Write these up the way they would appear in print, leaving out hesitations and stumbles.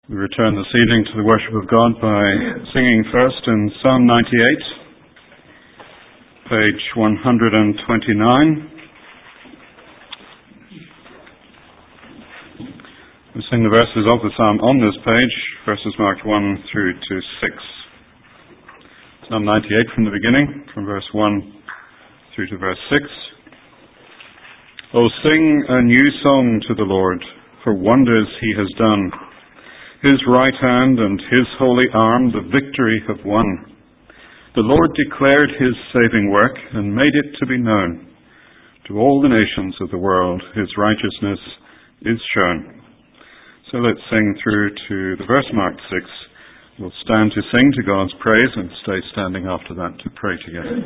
We return this evening to the worship of God by singing first in Psalm 98, page 129. We sing the verses of the psalm on this page, verses marked 1 through to 6. Psalm 98 from the beginning, from verse 1 through to verse 6. Oh, sing a new song to the Lord, for wonders he has done. His right hand and his holy arm the victory have won. The Lord declared his saving work and made it to be known. To all the nations of the world his righteousness is shown. So let's sing through to the verse marked 6. We'll stand to sing to God's praise and stay standing after that to pray together.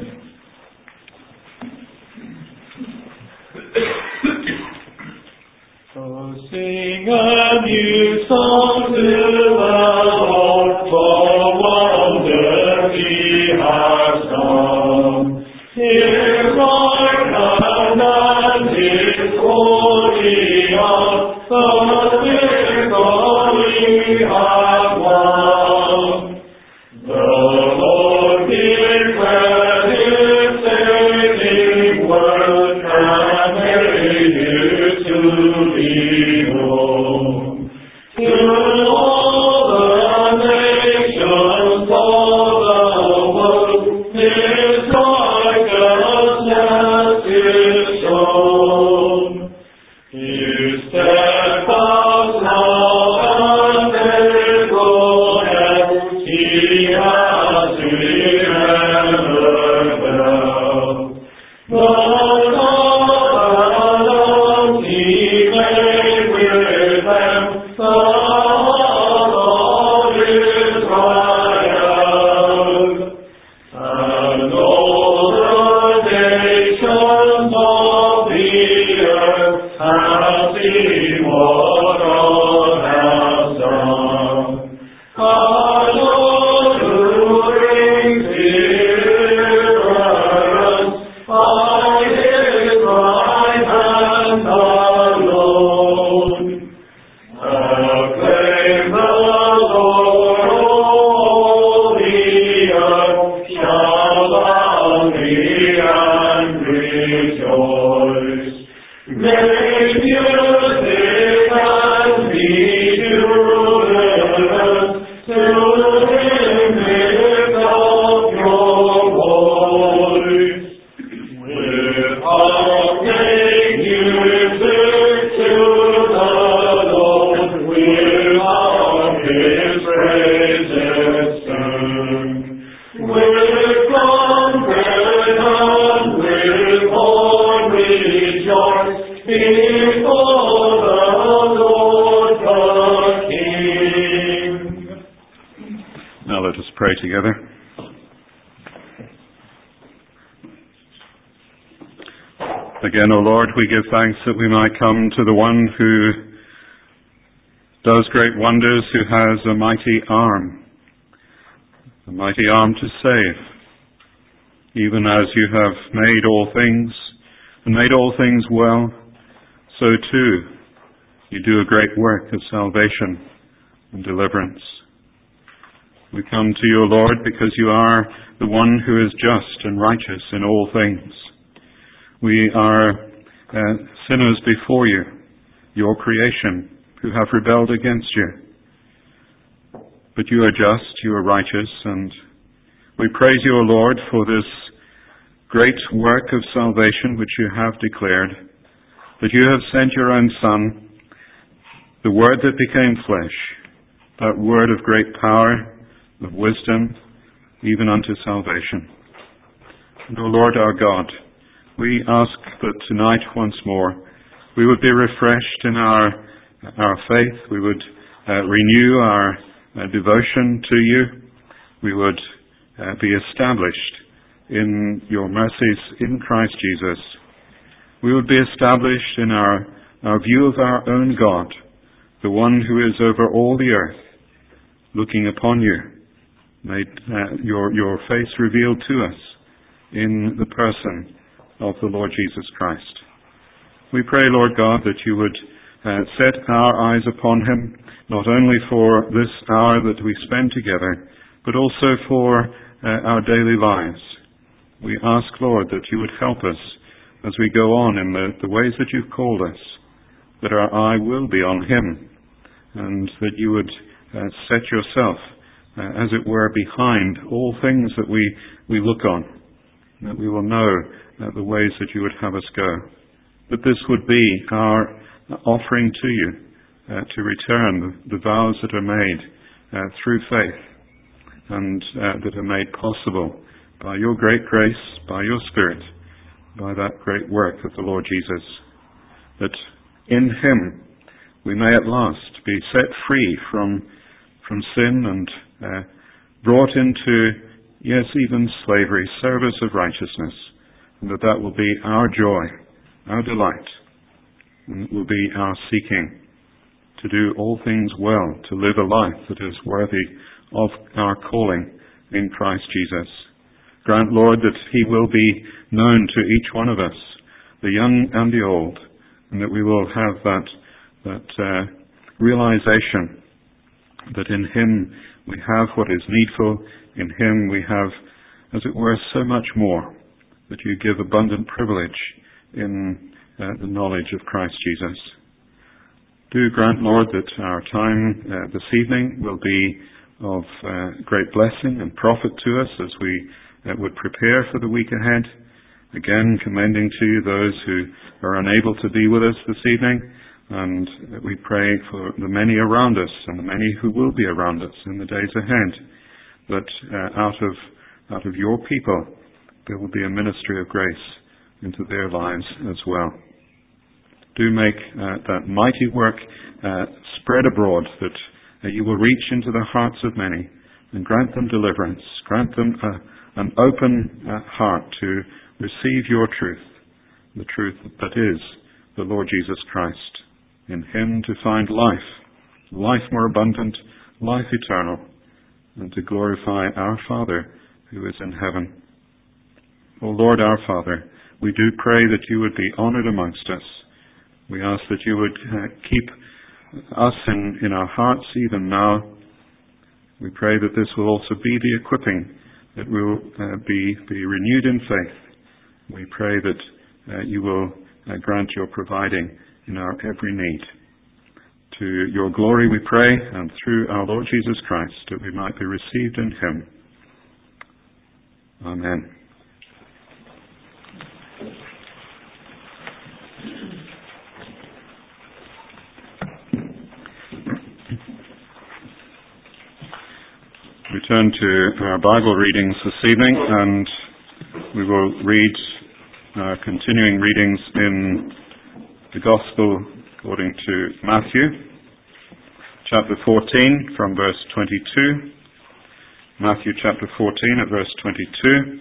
Oh, sing a new song to the Lord, for wonders he has done. His right hand and his holy arm, the victory have won. The Lord declared his saving word and made it to be known. To all the nations of the world, his righteousness is shown. His steadfast love and faithfulness he has remembered well. The covenant he made with them, the Lord is triumph. And all the nations of the earth have seen what God has done. Our Lord who brings deliverance by his right hand alone. Acclaim the Lord, all the earth shall loudly and rejoice. Make music and be jubilant to him, lift up your voice. With heart make music to the Lord, without his praises sing. With trumpet and with horn rejoice before the Lord the King. Now let us pray together. Again, O Lord, we give thanks that we might come to the one who does great wonders, who has a mighty arm to save. Even as you have made all things, and made all things well, so too you do a great work of salvation and deliverance. We come to you, O Lord, because you are the one who is just and righteous in all things. We are sinners before you, your creation, who have rebelled against you. But you are just, you are righteous, and we praise you, O Lord, for this great work of salvation which you have declared, that you have sent your own Son, the Word that became flesh, that Word of great power, of wisdom, even unto salvation. And, O Lord our God, we ask that tonight once more we would be refreshed in our faith, we would renew our devotion to you, we would be established in your mercies in Christ Jesus. We would be established in our view of our own God, the one who is over all the earth, looking upon you, made your face revealed to us in the person of the Lord Jesus Christ. We pray, Lord God, that you would set our eyes upon him, not only for this hour that we spend together, but also for our daily lives. We ask, Lord, that you would help us as we go on in the ways that you've called us, that our eye will be on him, and that you would set yourself, as it were, behind all things that we look on, that we will know the ways that you would have us go. That this would be our offering to you, to return the vows that are made through faith, and that are made possible by your great grace, by your Spirit, by that great work of the Lord Jesus, that in him we may at last be set free from sin and brought into, yes, even slavery, service of righteousness, and that will be our joy, our delight, and it will be our seeking to do all things well, to live a life that is worthy of our calling in Christ Jesus. Grant, Lord, that he will be known to each one of us, the young and the old, and that we will have that realization that in him we have what is needful, in him we have, as it were, so much more, that you give abundant privilege in the knowledge of Christ Jesus. Do grant, Lord, that our time this evening will be of great blessing and profit to us as we would prepare for the week ahead. Again, commending to you those who are unable to be with us this evening, and we pray for the many around us and the many who will be around us in the days ahead, that out of your people there will be a ministry of grace into their lives as well. Do make that mighty work spread abroad, that you will reach into the hearts of many and grant them deliverance, grant them an open heart to receive your truth, the truth that is the Lord Jesus Christ. In him to find life more abundant, life eternal, and to glorify our Father who is in heaven. O Lord our Father, we do pray that you would be honored amongst us. We ask that you would keep us in our hearts even now. We pray that this will also be the equipping, that we will be renewed in faith. We pray that you will grant your providing in our every need. To your glory we pray, and through our Lord Jesus Christ, that we might be received in him. Amen. We turn to our Bible readings this evening, and we will read our continuing readings in the Gospel according to Matthew, chapter 14 from verse 22. Matthew chapter 14 at verse 22.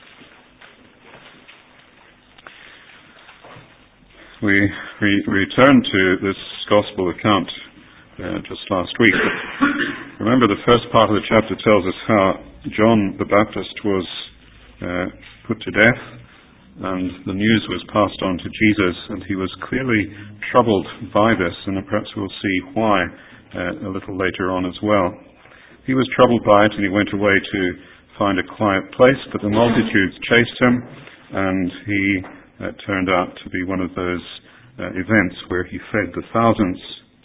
We returned to this Gospel account just last week. Remember, the first part of the chapter tells us how John the Baptist was put to death, and the news was passed on to Jesus, and he was clearly troubled by this, and perhaps we'll see why a little later on as well. He was troubled by it, and he went away to find a quiet place, but the multitudes chased him, and he turned out to be one of those events where he fed the thousands.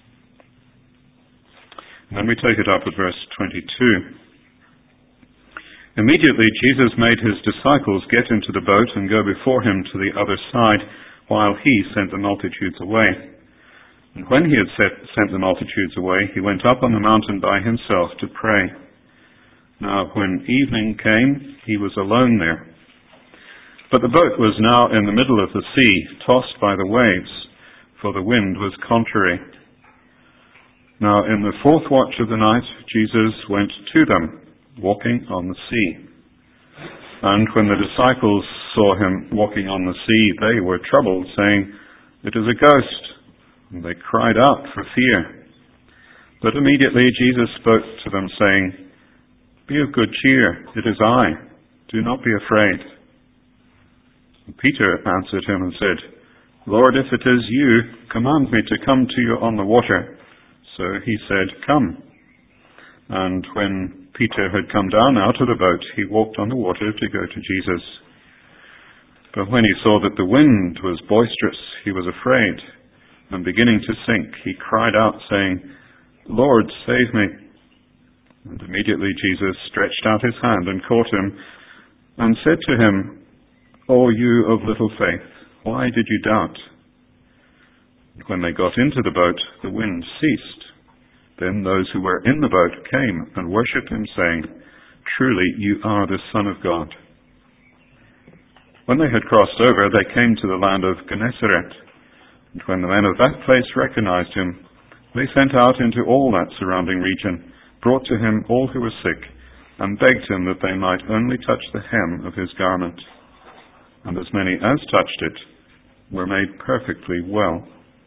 And then we take it up at verse 22. Immediately Jesus made his disciples get into the boat and go before him to the other side, while he sent the multitudes away. And when he had sent the multitudes away, he went up on the mountain by himself to pray. Now when evening came, he was alone there. But the boat was now in the middle of the sea, tossed by the waves, for the wind was contrary. Now in the fourth watch of the night, Jesus went to them, walking on the sea. And when the disciples saw him walking on the sea, they were troubled, saying, "It is a ghost." And they cried out for fear. But immediately Jesus spoke to them, saying, "Be of good cheer, it is I. Do not be afraid." And Peter answered him and said, Lord, if it is you, command me to come to you on the water. So he said, Come. And when Peter had come down out of the boat, he walked on the water to go to Jesus. But when he saw that the wind was boisterous, he was afraid, and beginning to sink, he cried out, saying, Lord, save me. And immediately Jesus stretched out his hand and caught him, and said to him, O you of little faith, why did you doubt? And when they got into the boat, the wind ceased. Then those who were in the boat came and worshipped him, saying, Truly you are the Son of God. When they had crossed over, they came to the land of Gennesaret. And when the men of that place recognized him, they sent out into all that surrounding region, brought to him all who were sick, and begged him that they might only touch the hem of his garment. And as many as touched it were made perfectly well.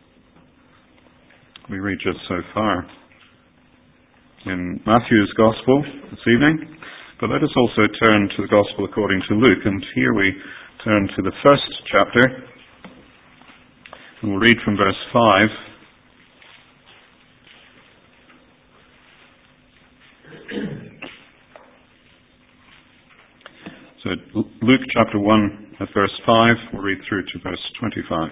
We read just so far in Matthew's Gospel this evening, but let us also turn to the Gospel according to Luke, and here we turn to the first chapter, and we'll read from verse 5. So Luke chapter 1 at verse 5, we'll read through to verse 25.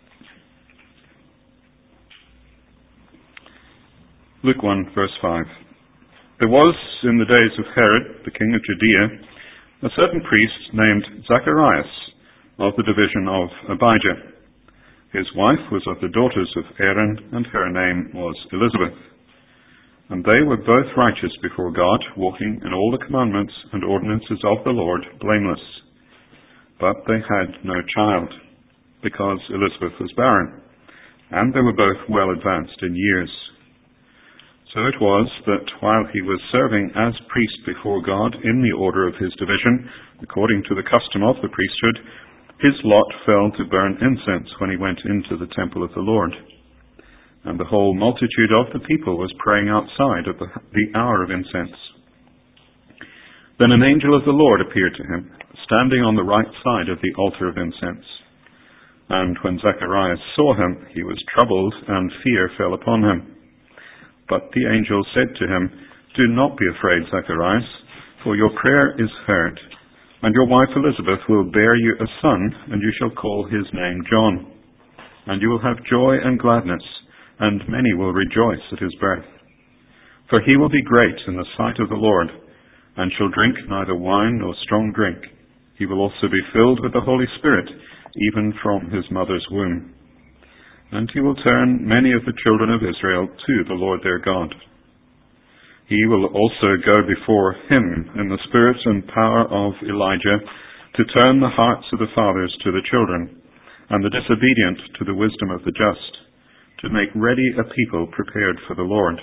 Luke 1 verse 5. There was in the days of Herod, the king of Judea, a certain priest named Zacharias of the division of Abijah. His wife was of the daughters of Aaron, and her name was Elizabeth. And they were both righteous before God, walking in all the commandments and ordinances of the Lord, blameless. But they had no child, because Elizabeth was barren, and they were both well advanced in years. So it was that while he was serving as priest before God in the order of his division, according to the custom of the priesthood, his lot fell to burn incense when he went into the temple of the Lord. And the whole multitude of the people was praying outside at the hour of incense. Then an angel of the Lord appeared to him, standing on the right side of the altar of incense. And when Zacharias saw him, he was troubled, and fear fell upon him. But the angel said to him, Do not be afraid, Zacharias, for your prayer is heard, and your wife Elizabeth will bear you a son, and you shall call his name John. And you will have joy and gladness, and many will rejoice at his birth. For he will be great in the sight of the Lord, and shall drink neither wine nor strong drink. He will also be filled with the Holy Spirit, even from his mother's womb. And he will turn many of the children of Israel to the Lord their God. He will also go before him in the spirit and power of Elijah, to turn the hearts of the fathers to the children, and the disobedient to the wisdom of the just, to make ready a people prepared for the Lord.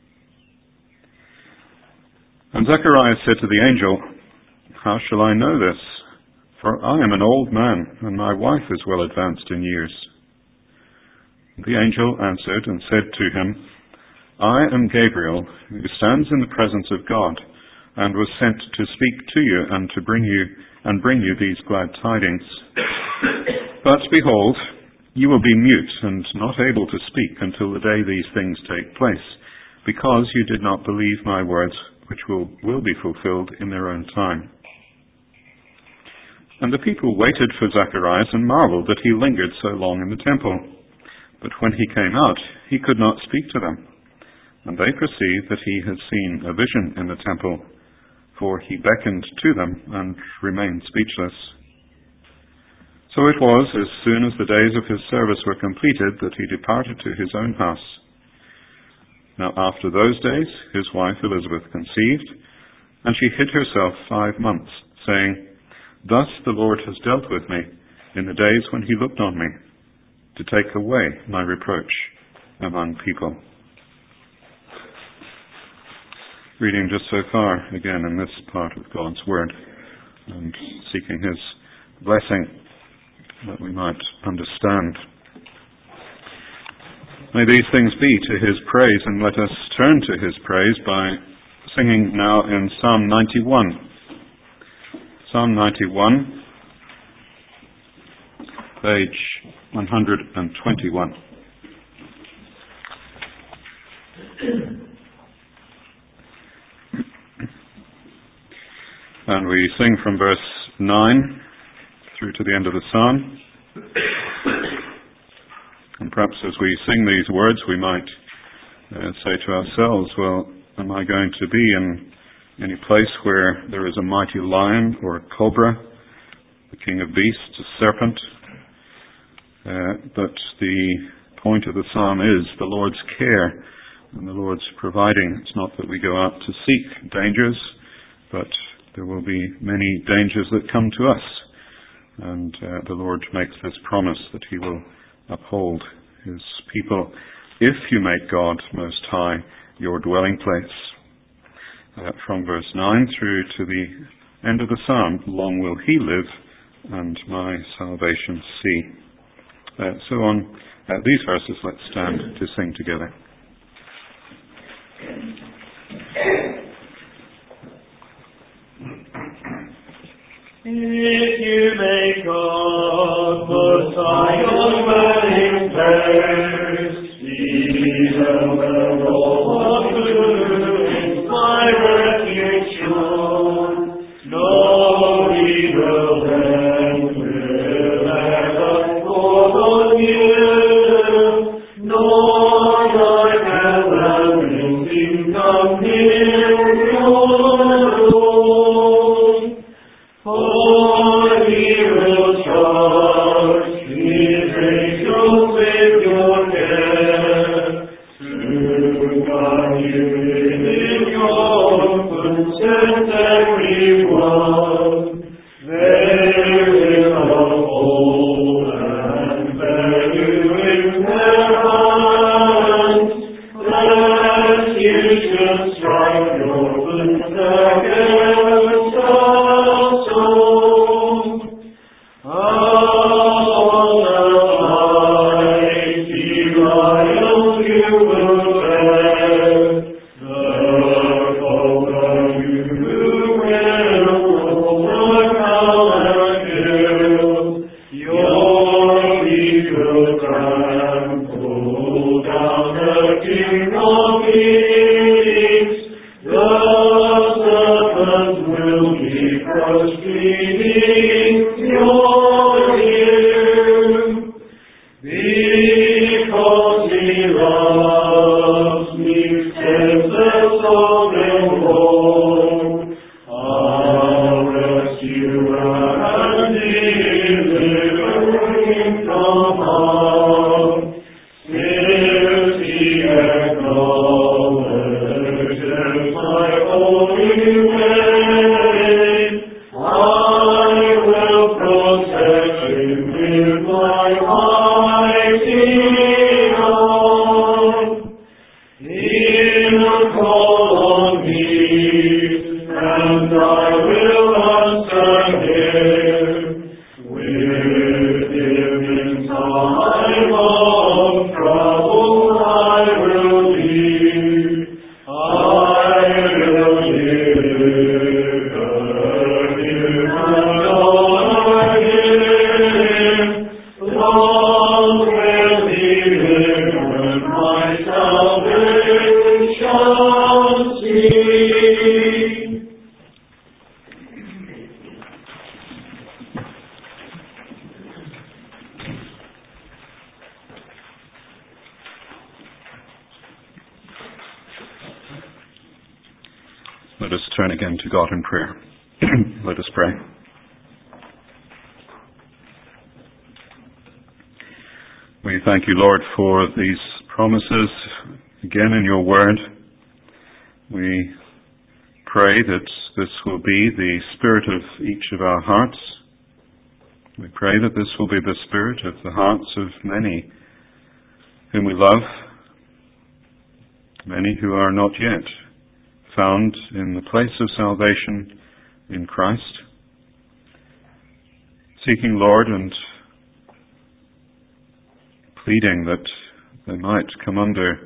And Zacharias said to the angel, How shall I know this? For I am an old man, and my wife is well advanced in years. The angel answered and said to him, I am Gabriel, who stands in the presence of God, and was sent to speak to you and to bring you these glad tidings. But behold, you will be mute and not able to speak until the day these things take place, because you did not believe my words, which will be fulfilled in their own time. And the people waited for Zacharias and marveled that he lingered so long in the temple. But when he came out, he could not speak to them. And they perceived that he had seen a vision in the temple, for he beckoned to them and remained speechless. So it was, as soon as the days of his service were completed, that he departed to his own house. Now after those days, his wife Elizabeth conceived, and she hid herself 5 months, saying, Thus the Lord has dealt with me in the days when he looked on me, to take away my reproach among people. Reading just so far, again, in this part of God's Word, and seeking his blessing that we might understand. May these things be to his praise, and let us turn to his praise by singing now in Psalm 91. Psalm 91. page 121. And we sing from verse 9 through to the end of the psalm. And perhaps as we sing these words, we might say to ourselves, well, am I going to be in any place where there is a mighty lion or a cobra, the king of beasts, a serpent? But the point of the psalm is the Lord's care and the Lord's providing. It's not that we go out to seek dangers, but there will be many dangers that come to us. And the Lord makes this promise that He will uphold His people if you make God Most High your dwelling place. From verse 9 through to the end of the psalm, long will He live and my salvation see. So on these verses, let's stand to sing together. If you make God Most High your dwelling place, He will the Lord of good, my refuge sure. No evil then will ever fall on you, nor thy calamity come near your door. For He will charge His angels with your care, to guard you in your footsteps every one. They will uphold and bear you in their hands, lest you should strike your foot against a stone. On the mighty lions you will tread, the cobra you will overcome and kill. Your feet will trample down the King of Kings. The serpent will be crushed beneath your heel. Because He loves me, says the sovereign Lord, I'll rescue and deliver Him from harm. Since He acknowledges my holy way, I will protect Him with my mighty arm. He will call on me, and I will answer Him. With Him in time of trouble I will be. I will deliver Him and honor Him. Long will He live and my salvation see. Let us turn again to God in prayer. Let us pray. We thank you, Lord, for these promises again in your word. We pray that this will be the spirit of each of our hearts. We pray that this will be the spirit of the hearts of many whom we love, many who are not yet found in the place of salvation in Christ, seeking, Lord, and pleading that they might come under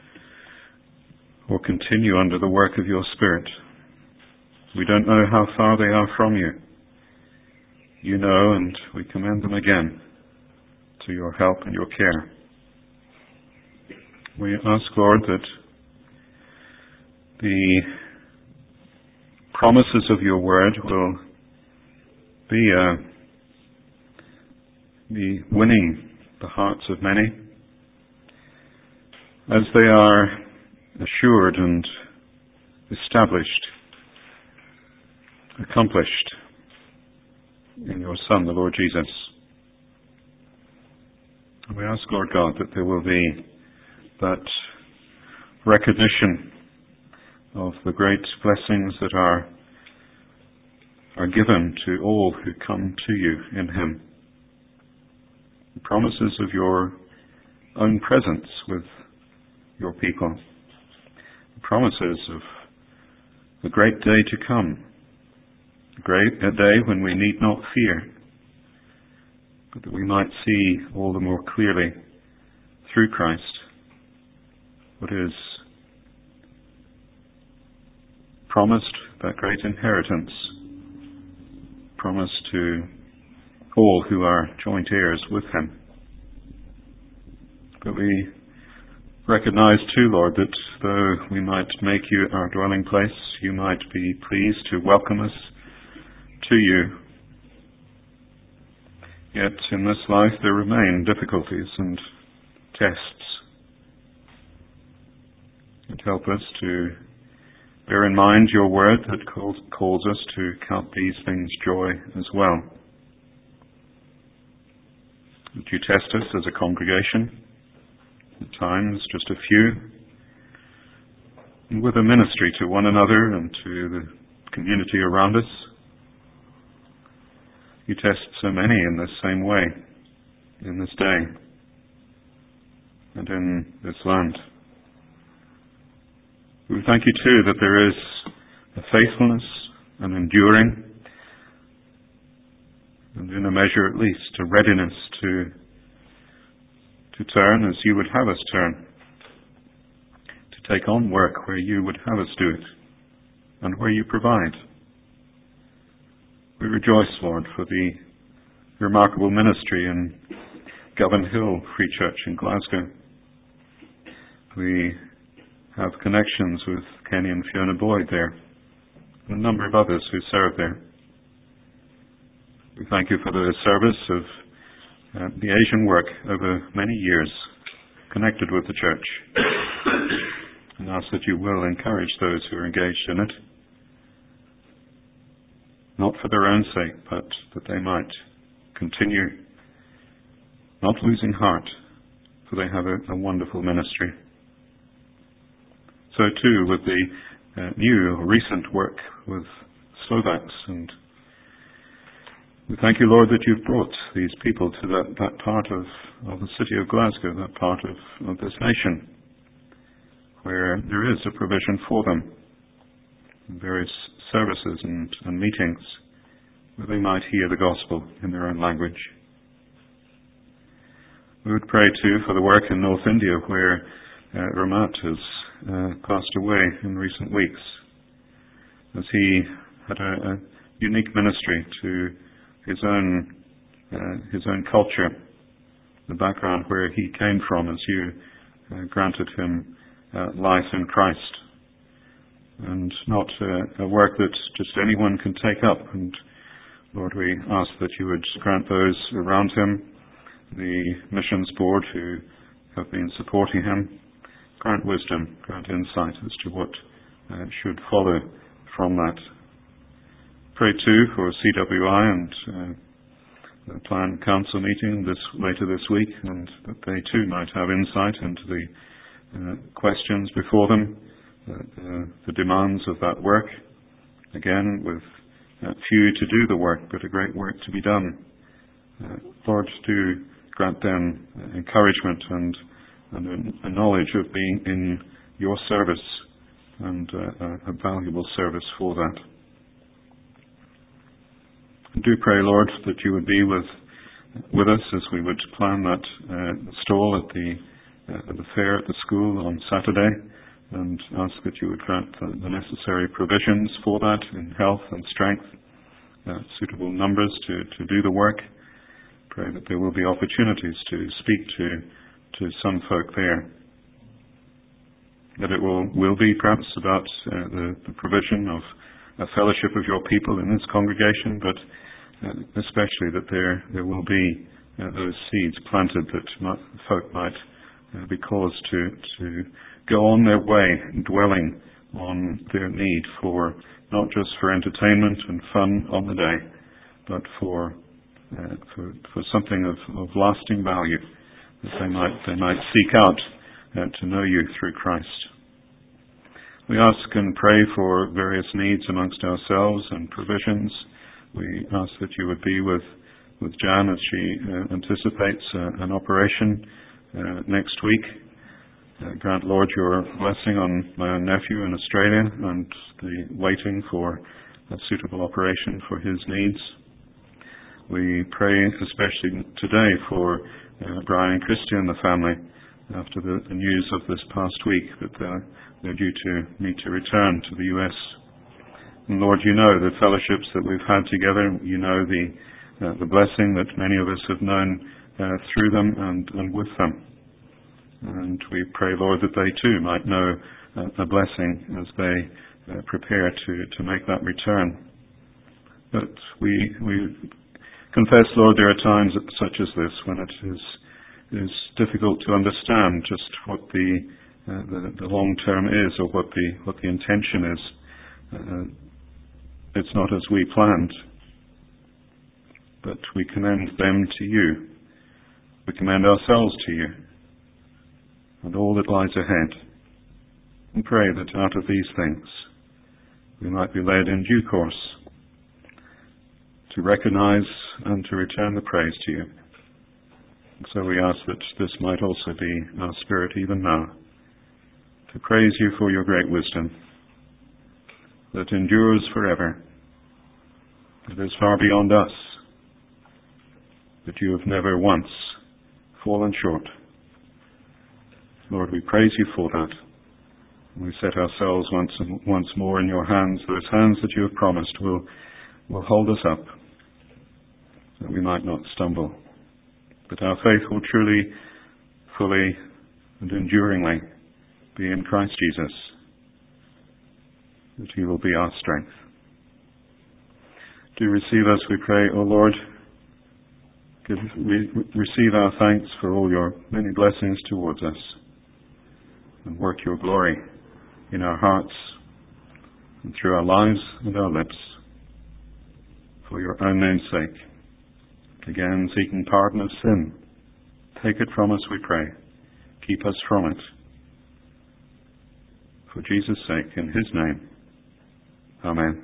or continue under the work of your Spirit. We don't know how far they are from you. You know, and we commend them again. to your help and your care. We ask, Lord, that the promises of your word will be winning the hearts of many as they are assured and established, accomplished in your Son, the Lord Jesus. We ask, Lord God, that there will be that recognition of the great blessings that are given to all who come to you in Him. The promises of your own presence with your people. The promises of the great day to come. A day when we need not fear, but that we might see all the more clearly through Christ what is promised, that great inheritance promised to all who are joint heirs with Him. But we recognize too, Lord, that though we might make you our dwelling place, you might be pleased to welcome us to you. Yet in this life there remain difficulties and tests. And help us to bear in mind your word that calls us to count these things joy as well. That you test us as a congregation, at times just a few, and with a ministry to one another and to the community around us. You test so many in this same way, in this day, and in this land. We thank you too that there is a faithfulness, an enduring, and in a measure at least, a readiness to turn as you would have us turn, to take on work where you would have us do it, and where you provide. We rejoice, Lord, for the remarkable ministry in Govan Hill Free Church in Glasgow. We have connections with Kenny and Fiona Boyd there, and a number of others who serve there. We thank you for the service of the Asian work over many years connected with the church, and ask that you will encourage those who are engaged in it, not for their own sake, but that they might continue, not losing heart, for they have a wonderful ministry. So too with the new or recent work with Slovaks, and we thank you, Lord, that you've brought these people to that part of the city of Glasgow, that part of this nation, where there is a provision for them, various services and meetings, where they might hear the gospel in their own language. We would pray too for the work in North India, where Ramat has passed away in recent weeks, as he had a unique ministry to his own culture, the background where he came from, as you granted him life in Christ, and not a work that just anyone can take up. And Lord, we ask that you would grant those around him, the missions board who have been supporting him, grant wisdom, grant insight as to what should follow from that. Pray too for CWI and the planned council meeting later this week, and that they too might have insight into the questions before them, the demands of that work. Again, with few to do the work, but a great work to be done. Lord, do grant them encouragement and a knowledge of being in your service, and a valuable service for that. I do pray, Lord, that you would be with us as we would plan that stall at the fair at the school on Saturday, and ask that you would grant the necessary provisions for that in health and strength, suitable numbers to do the work. Pray that there will be opportunities to speak to some folk there. That it will be perhaps about the provision of a fellowship of your people in this congregation, but especially that there will be those seeds planted that folk might be caused to go on their way, dwelling on their need for not just for entertainment and fun on the day, but for something of lasting value, that they might seek out to know you through Christ. We ask and pray for various needs amongst ourselves and provisions. We ask that you would be with Jan as she anticipates an operation next week. Grant, Lord, your blessing on my own nephew in Australia and the waiting for a suitable operation for his needs. We pray especially today for Brian and Christy and the family after the news of this past week that they're due to need to return to the US. And Lord, you know the fellowships that we've had together. You know the blessing that many of us have known through them and with them. And we pray, Lord, that they too might know a blessing as they prepare to make that return. But we confess, Lord, there are times such as this when it is difficult to understand just what the long term is, or what the intention is. It's not as we planned, but we commend them to you. We commend ourselves to you and all that lies ahead, and pray that out of these things we might be led in due course to recognize and to return the praise to you. And so we ask that this might also be our spirit even now, to praise you for your great wisdom that endures forever, that is far beyond us, that you have never once fallen short. Lord, we praise you for that. We set ourselves once more in your hands, those hands that you have promised will hold us up, that we might not stumble, that our faith will truly, fully, and enduringly be in Christ Jesus, that he will be our strength. Do receive us, we pray, O Lord. Receive our thanks for all your many blessings towards us, and work your glory in our hearts and through our lives and our lips, for your own name's sake. Again, seeking pardon of sin, take it from us, we pray. Keep us from it. For Jesus' sake, in his name. Amen.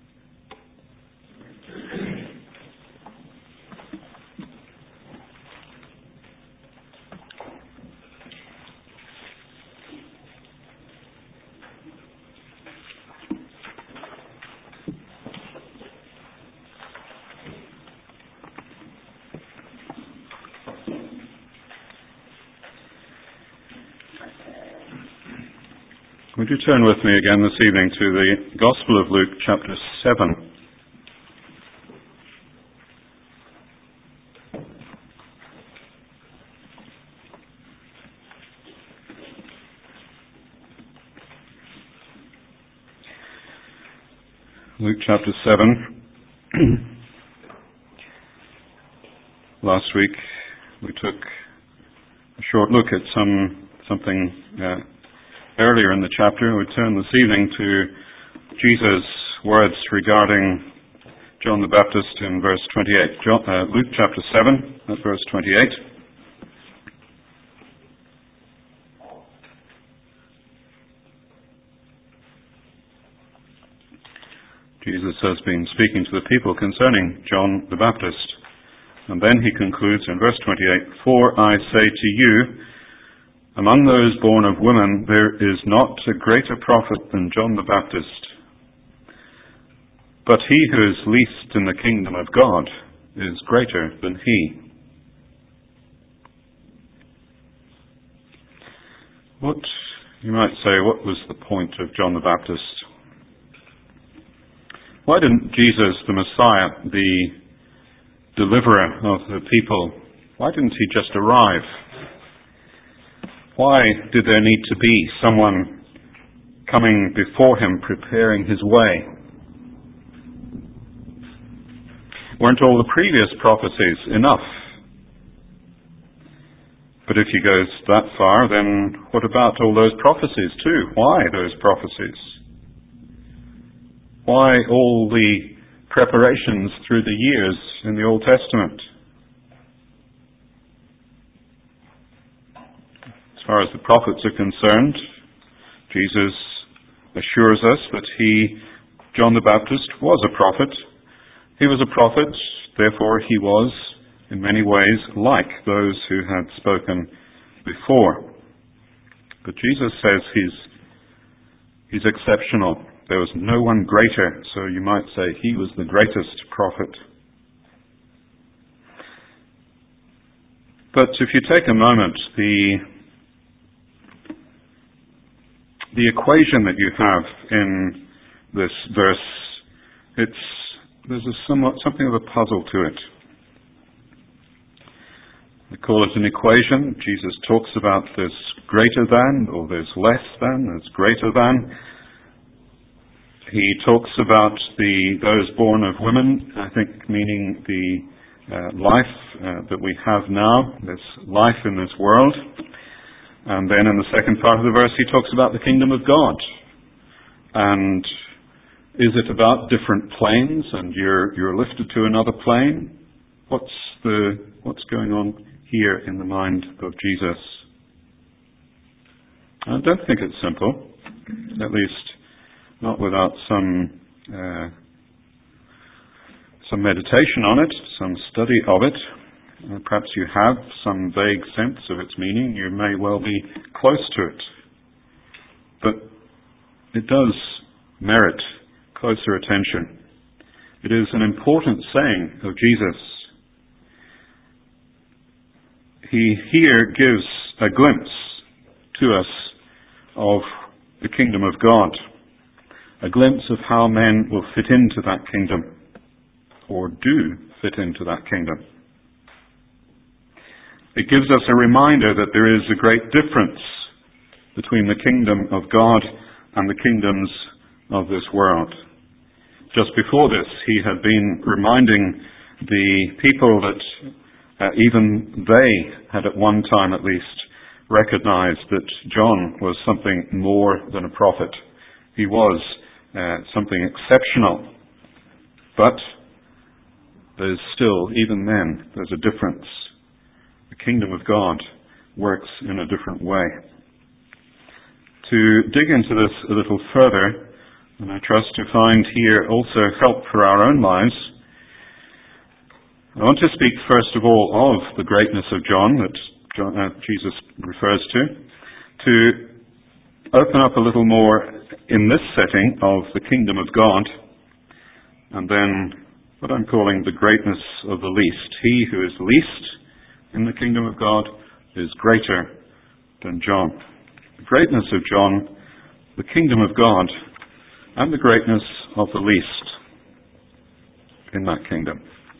Would you turn with me again this evening to the Gospel of Luke, chapter 7. Luke chapter 7. Last week we took a short look at something earlier in the chapter. We turn this evening to Jesus' words regarding John the Baptist in verse 28. Luke chapter 7 at verse 28. Jesus has been speaking to the people concerning John the Baptist. And then he concludes in verse 28, "For I say to you, among those born of women, there is not a greater prophet than John the Baptist. But he who is least in the kingdom of God is greater than he." You might say, what was the point of John the Baptist? Why didn't Jesus, the Messiah, the deliverer of the people, why didn't he just arrive? Why did there need to be someone coming before him, preparing his way? Weren't all the previous prophecies enough? But if you go that far, then what about all those prophecies too? Why those prophecies? Why all the preparations through the years in the Old Testament? As far as the prophets are concerned, Jesus assures us that John the Baptist, was a prophet. He was a prophet, therefore he was, in many ways, like those who had spoken before. But Jesus says he's exceptional. There was no one greater, so you might say he was the greatest prophet. But if you take a moment, the equation that you have in this verse, there's something of a puzzle to it. We call it an equation. Jesus talks about this greater than, or there's less than, there's greater than. He talks about those born of women, I think meaning the life that we have now, this life in this world. And then in the second part of the verse he talks about the kingdom of God. And is it about different planes and you're lifted to another plane? What's going on here in the mind of Jesus? I don't think it's simple, at least not without some meditation on it, some study of it. Perhaps you have some vague sense of its meaning. You may well be close to it. But it does merit closer attention. It is an important saying of Jesus. He here gives a glimpse to us of the kingdom of God, a glimpse of how men will fit into that kingdom, or do fit into that kingdom. It gives us a reminder that there is a great difference between the kingdom of God and the kingdoms of this world. Just before this, he had been reminding the people that even they had at one time at least recognized that John was something more than a prophet. He was something exceptional. But there's still, even then, there's a difference. The kingdom of God works in a different way. To dig into this a little further, and I trust to find here also help for our own lives, I want to speak first of all of the greatness of John that Jesus refers to open up a little more in this setting of the kingdom of God, and then what I'm calling the greatness of the least. He who is least in the kingdom of God is greater than John. The greatness of John, the kingdom of God, and the greatness of the least in that kingdom.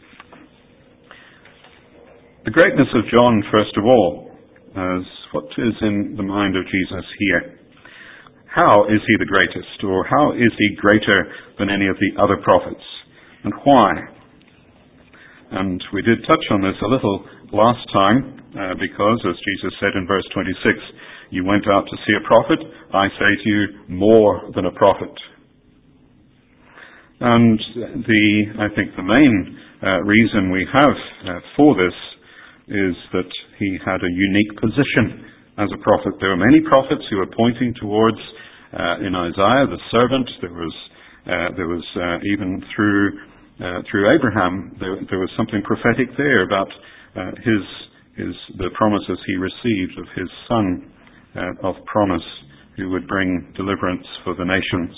The greatness of John, first of all, as what is in the mind of Jesus here. How is he the greatest, or how is he greater than any of the other prophets, and why? And we did touch on this a little last time, because, as Jesus said in verse 26, you went out to see a prophet, I say to you, more than a prophet. And I think the main reason we have for this is that he had a unique position as a prophet. There were many prophets who were pointing towards, in Isaiah, the servant. There was even through Abraham, there was something prophetic there about the promises he received of his son of promise, who would bring deliverance for the nations.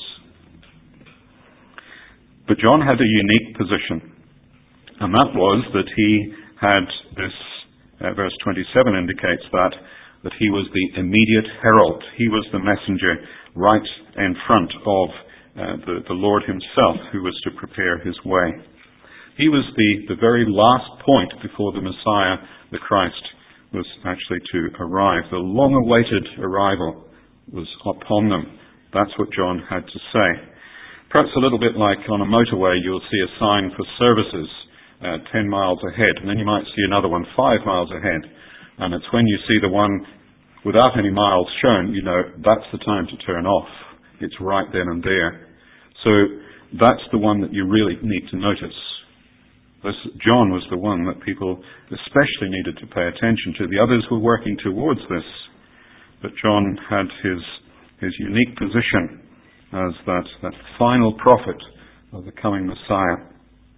But John had a unique position, and that was that he had this, verse 27 indicates that he was the immediate herald. He was the messenger right in front of the Lord himself, who was to prepare his way. He was the very last point before the Messiah, the Christ, was actually to arrive. The long-awaited arrival was upon them. That's what John had to say. Perhaps a little bit like on a motorway, you'll see a sign for services 10 miles ahead, and then you might see another one 5 miles ahead. And it's when you see the one without any miles shown, you know that's the time to turn off. It's right then and there. So that's the one that you really need to notice. John was the one that people especially needed to pay attention to. The others were working towards this, but John had his unique position as that final prophet of the coming Messiah.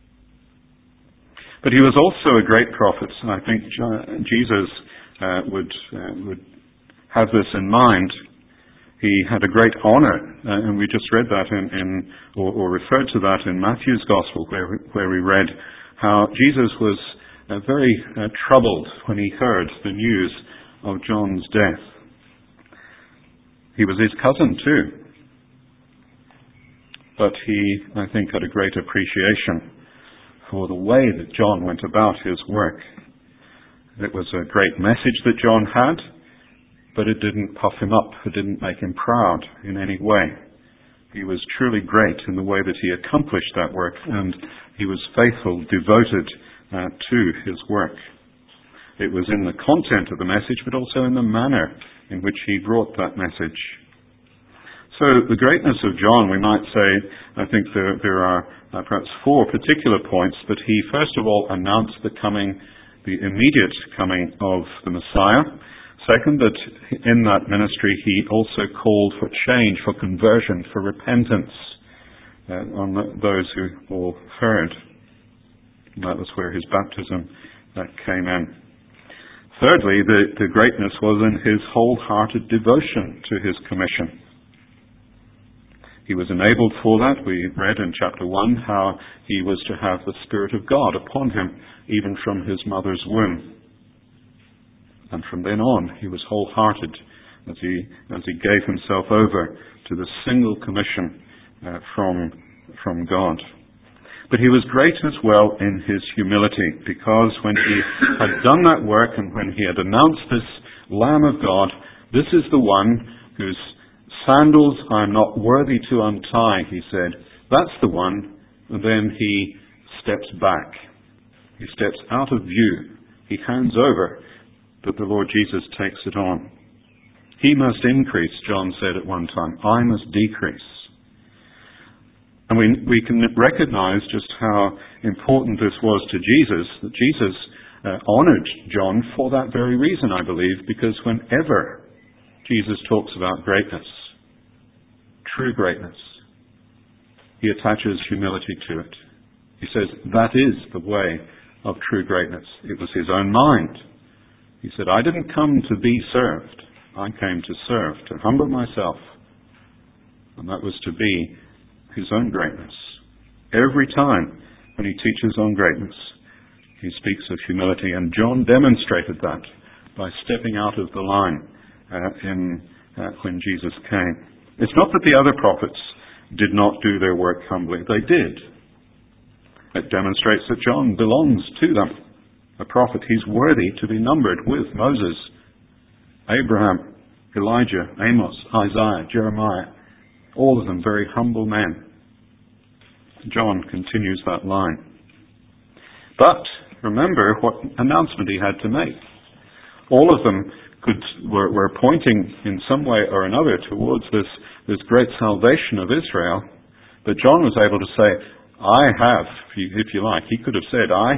But he was also a great prophet, and I think Jesus would have this in mind. He had a great honor, and we just read that or referred to that in Matthew's Gospel, where we read how Jesus was very troubled when he heard the news of John's death. He was his cousin too. But he, I think, had a great appreciation for the way that John went about his work. It was a great message that John had, but it didn't puff him up. It didn't make him proud in any way. He was truly great in the way that he accomplished that work, and he was faithful, devoted to his work. It was in the content of the message, but also in the manner in which he brought that message. So the greatness of John, we might say, I think there are perhaps 4 particular points, that he first of all announced the immediate coming of the Messiah. Second, that in that ministry he also called for change, for conversion, for repentance on those who all heard. And that was where his baptism came in. Thirdly, the greatness was in his wholehearted devotion to his commission. He was enabled for that. We read in chapter 1 how he was to have the Spirit of God upon him, even from his mother's womb. And from then on, he was wholehearted as he gave himself over to the single commission from God. But he was great as well in his humility, because when he had done that work and when he had announced this Lamb of God, this is the one whose sandals I am not worthy to untie, he said. That's the one. And then he steps back. He steps out of view. He hands over, but the Lord Jesus takes it on. He must increase, John said at one time. I must decrease. And we can recognize just how important this was to Jesus, that Jesus honored John for that very reason, I believe, because whenever Jesus talks about greatness, true greatness, he attaches humility to it. He says that is the way of true greatness. It was his own mind. He said, I didn't come to be served. I came to serve, to humble myself. And that was to be his own greatness. Every time when he teaches on greatness, he speaks of humility. And John demonstrated that by stepping out of the line when Jesus came. It's not that the other prophets did not do their work humbly. They did. It demonstrates that John belongs to them. A prophet, he's worthy to be numbered with Moses, Abraham, Elijah, Amos, Isaiah, Jeremiah. All of them very humble men. John continues that line. But remember what announcement he had to make. All of them were pointing in some way or another towards this great salvation of Israel. But John was able to say, I have, if you like. He could have said, I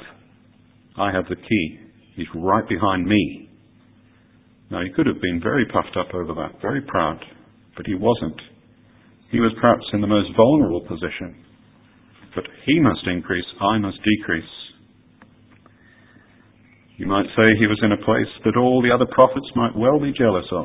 have the key. He's right behind me. Now, he could have been very puffed up over that, very proud, but he wasn't. He was perhaps in the most vulnerable position. But he must increase, I must decrease. You might say he was in a place that all the other prophets might well be jealous of.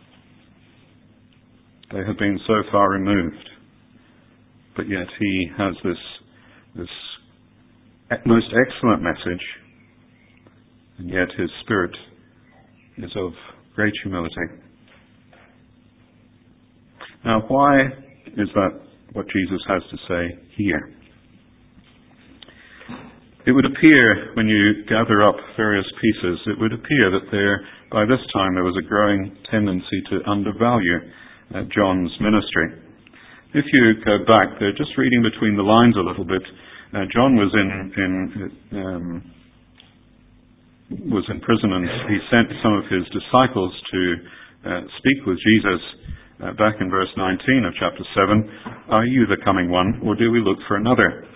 They have been so far removed. But yet he has this most excellent message, and yet his spirit is of great humility. Now, why is that what Jesus has to say here? It would appear, when you gather up various pieces, it would appear that by this time there was a growing tendency to undervalue John's ministry. If you go back there, just reading between the lines a little bit, John was in prison, and he sent some of his disciples to speak with Jesus. Back in verse 19 of chapter 7, "Are you the coming one, or do we look for another?"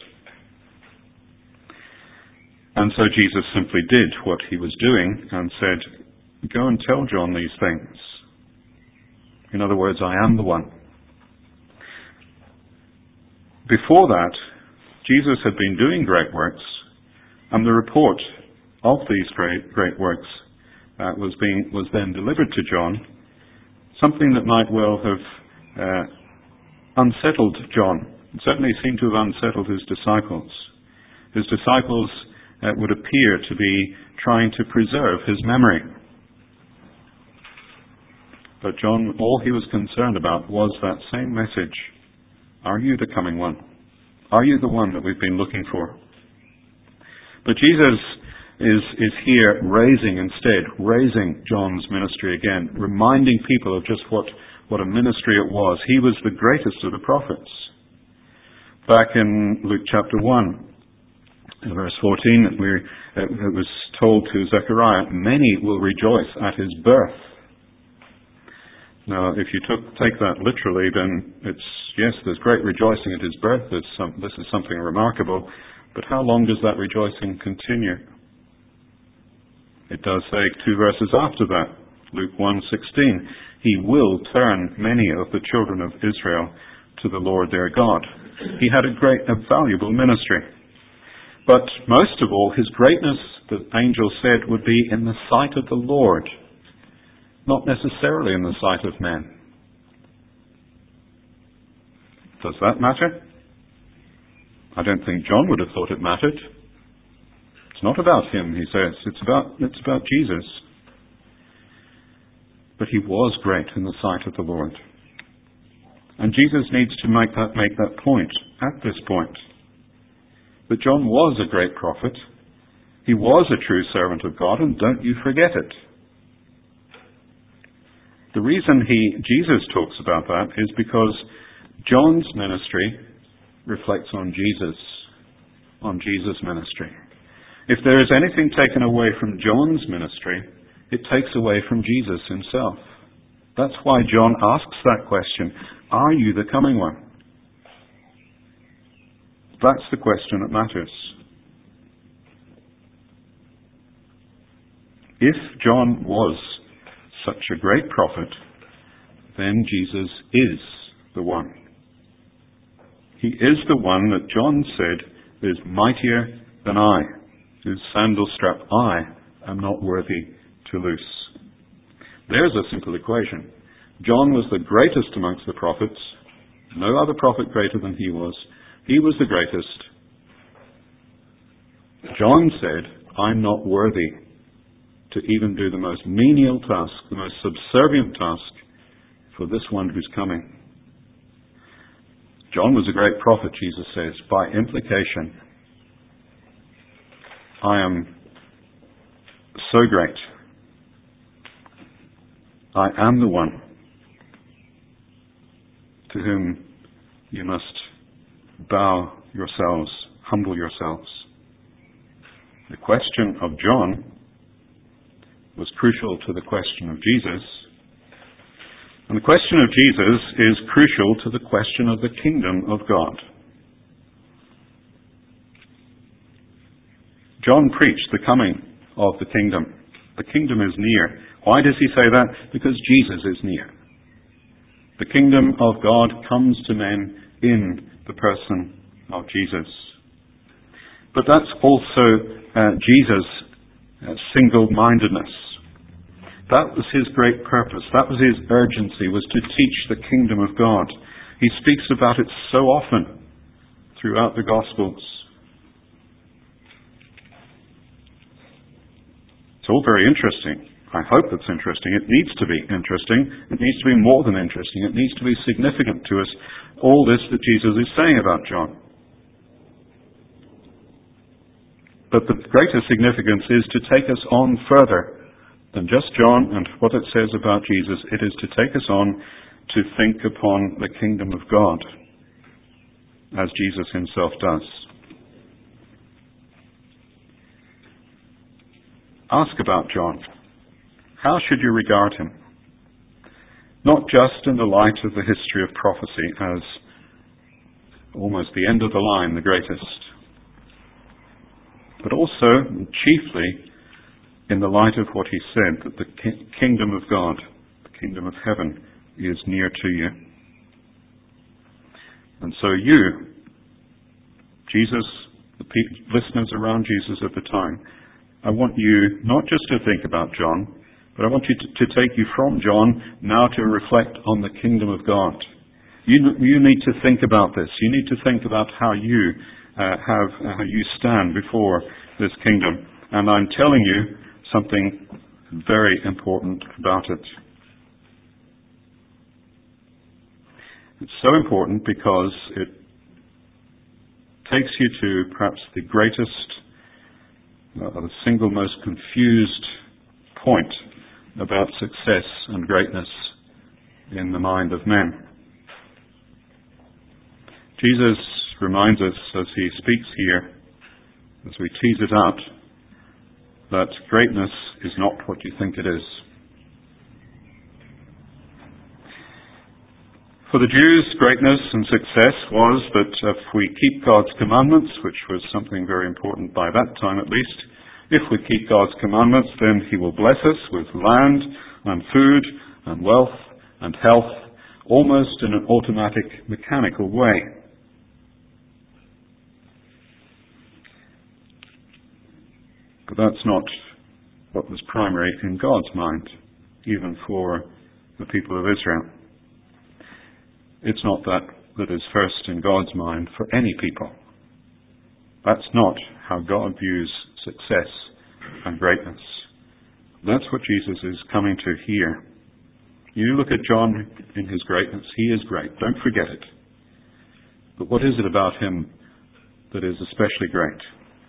And so Jesus simply did what he was doing and said, "Go and tell John these things." In other words, I am the one. Before that, Jesus had been doing great works, and the report of these great works was then delivered to John, something that might well have unsettled John. It certainly seemed to have unsettled his disciples. His disciples would appear to be trying to preserve his memory. But John, all he was concerned about was that same message. Are you the coming one? Are you the one that we've been looking for? But Jesus is here raising John's ministry again, reminding people of just what a ministry it was. He was the greatest of the prophets. Back in Luke chapter 1, in verse 14, it was told to Zechariah, "Many will rejoice at his birth." Now, if you take that literally, then there's great rejoicing at his birth. This is something remarkable. But how long does that rejoicing continue? It does say 2 verses after that, Luke 1:16, "He will turn many of the children of Israel to the Lord their God." He had a valuable ministry. But most of all, his greatness, the angel said, would be in the sight of the Lord, not necessarily in the sight of men. Does that matter? I don't think John would have thought it mattered. It's not about him, he says. It's about Jesus. But he was great in the sight of the Lord. And Jesus needs to make that point at this point. That John was a great prophet. He was a true servant of God, and don't you forget it. The reason Jesus talks about that is because John's ministry reflects on Jesus' ministry. If there is anything taken away from John's ministry, it takes away from Jesus himself. That's why John asks that question, "Are you the coming one?" That's the question that matters. If John was such a great prophet, then Jesus is the one. He is the one that John said is mightier than I, whose sandal strap I am not worthy to loose. There's a simple equation. John was the greatest amongst the prophets. No other prophet greater than he was. He was the greatest. John said, "I'm not worthy to even do the most menial task, the most subservient task for this one who's coming." John was a great prophet, Jesus says. By implication, I am so great. I am the one to whom you must bow yourselves, humble yourselves. The question of John was crucial to the question of Jesus. And the question of Jesus is crucial to the question of the kingdom of God. John preached the coming of the kingdom. The kingdom is near. Why does he say that? Because Jesus is near. The kingdom of God comes to men in the person of Jesus. But that's also Jesus' single-mindedness. That was his great purpose. That was his urgency, was to teach the kingdom of God. He speaks about it so often throughout the Gospels. It's all very interesting. I hope it's interesting. It needs to be interesting. It needs to be more than interesting. It needs to be significant to us, all this that Jesus is saying about John. But the greater significance is to take us on further than just John and what it says about Jesus. It is to take us on to think upon the kingdom of God, as Jesus himself does. Ask about John. How should you regard him? Not just in the light of the history of prophecy as almost the end of the line, the greatest, but also, chiefly, in the light of what he said, that the kingdom of God, the kingdom of heaven, is near to you. And so you, Jesus, the listeners around Jesus at the time, I want you not just to think about John, but I want you to take you from John now to reflect on the kingdom of God. You need to think about this. You need to think about how you how you stand before this kingdom. And I'm telling you something very important about it. It's so important because it takes you to perhaps the greatest, the single most confused point about success and greatness in the mind of men. Jesus reminds us as he speaks here, as we tease it out, that greatness is not what you think it is. For the Jews, greatness and success was that if we keep God's commandments, which was something very important by that time at least, if we keep God's commandments, then he will bless us with land and food and wealth and health, almost in an automatic, mechanical way. But that's not what was primary in God's mind, even for the people of Israel. It's not that is first in God's mind for any people. That's not how God views success and greatness. That's what Jesus is coming to here. You look at John in his greatness. He is great. Don't forget it. But what is it about him that is especially great?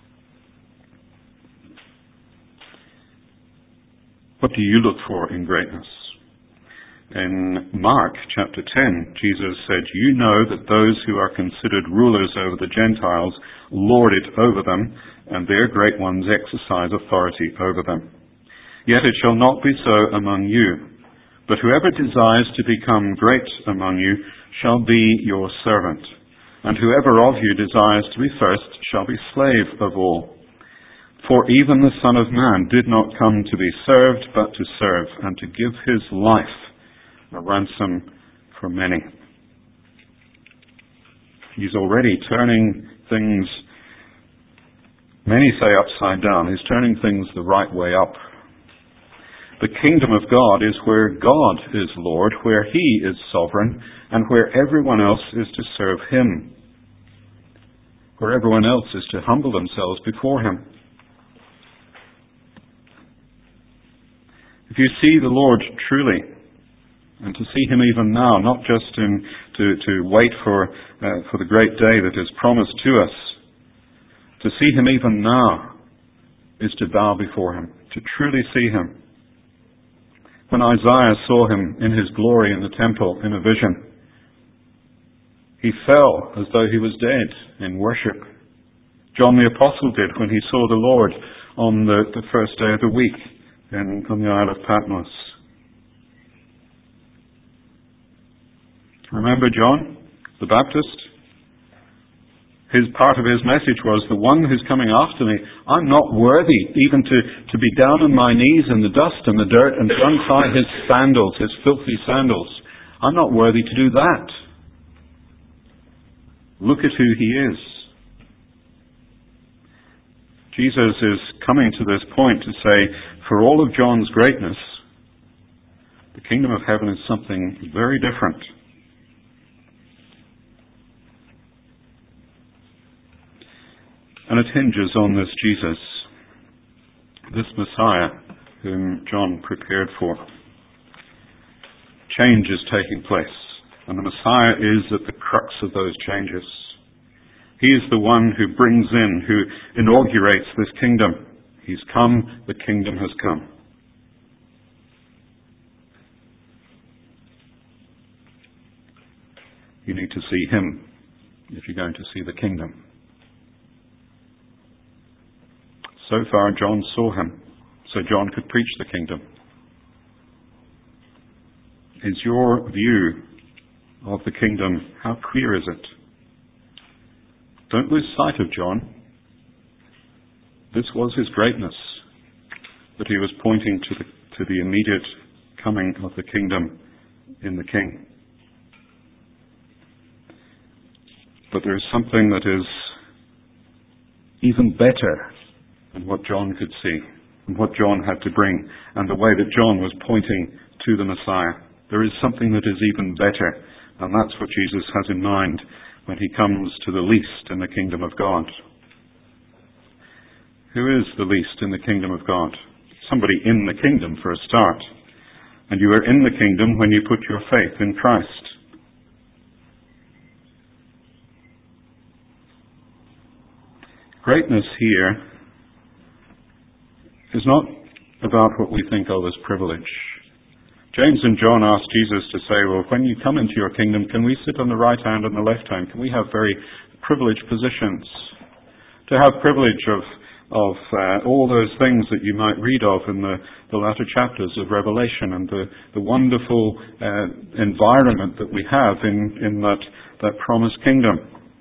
What do you look for in greatness? In Mark chapter 10, Jesus said, "You know that those who are considered rulers over the Gentiles lord it over them, and their great ones exercise authority over them. Yet it shall not be so among you. But whoever desires to become great among you shall be your servant. And whoever of you desires to be first shall be slave of all. For even the Son of Man did not come to be served, but to serve, and to give his life a ransom for many." He's already turning things, many say upside down. He's turning things the right way up. The kingdom of God is where God is Lord, where he is sovereign, and where everyone else is to serve him, where everyone else is to humble themselves before him. If you see the Lord truly, and to see him even now, not just to wait for the great day that is promised to us, to see him even now is to bow before him, to truly see him. When Isaiah saw him in his glory in the temple in a vision, he fell as though he was dead in worship. John the Apostle did when he saw the Lord on the first day of the week on the Isle of Patmos. Remember John the Baptist? Part of his message was, the one who's coming after me, I'm not worthy even to be down on my knees in the dust and the dirt and to untie his sandals, his filthy sandals. I'm not worthy to do that. Look at who he is. Jesus is coming to this point to say, for all of John's greatness, the kingdom of heaven is something very different. And it hinges on this Jesus, this Messiah whom John prepared for. Change is taking place, and the Messiah is at the crux of those changes. He is the one who brings in, who inaugurates this kingdom. He's come, the kingdom has come. You need to see him if you're going to see the kingdom. So far, John saw him, so John could preach the kingdom. Is your view of the kingdom, how clear is it? Don't lose sight of John. This was his greatness, that he was pointing to the immediate coming of the kingdom in the King. But there is something that is even better than what John could see, and what John had to bring, and the way that John was pointing to the Messiah. There is something that is even better, and that's what Jesus has in mind when he comes to the least in the kingdom of God. Who is the least in the kingdom of God? Somebody in the kingdom for a start. And you are in the kingdom when you put your faith in Christ. Greatness here is not about what we think of as privilege. James and John asked Jesus to say, well, when you come into your kingdom, can we sit on the right hand and the left hand? Can we have very privileged positions? To have privilege of all those things that you might read of in the latter chapters of Revelation, and the wonderful environment that we have in that promised kingdom.